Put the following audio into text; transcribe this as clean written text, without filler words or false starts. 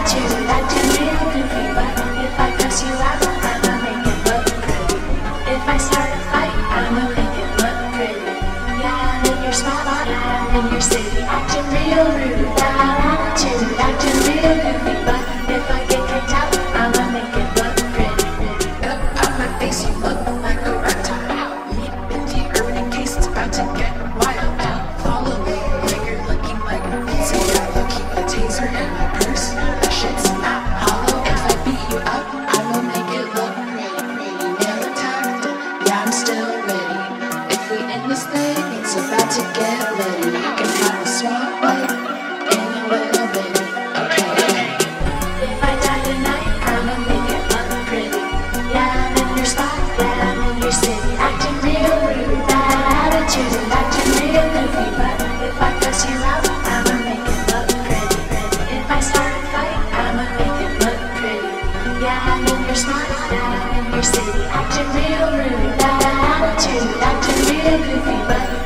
attitude, acting real goofy. But if I cuss you out, I'ma make it look pretty. If I start a fight, I'ma make it look pretty. Yeah, I'm in your spot, yeah, I'm in your city, acting real rude. Bad attitude, acting real goofy. But if I get kicked out, I'ma make it look pretty. Up on my face, you look like a reptile. Me in the urban case, it's about to get wild. Follow me, you're looking like a pizza. Got lucky, a taser in my purse. That shit's not hollow. If I beat you up, I will make it look pretty. Nail attacked, yeah, I'm still ready. If we end this thing, it's about to get litty. You can have a swap fight in a little bit. Okay. If I die tonight, I'ma make it look pretty. Yeah, I'm in your spot, yeah, I'm in your city, acting real rude. Bad attitude, acting real goofy. But if I cuss you out, I'ma make it look pretty. If I start a fight, I'ma make it look pretty. Yeah, I'm in your spot, yeah, I'm in your city, acting real rude. Bad attitude, acting real goofy. But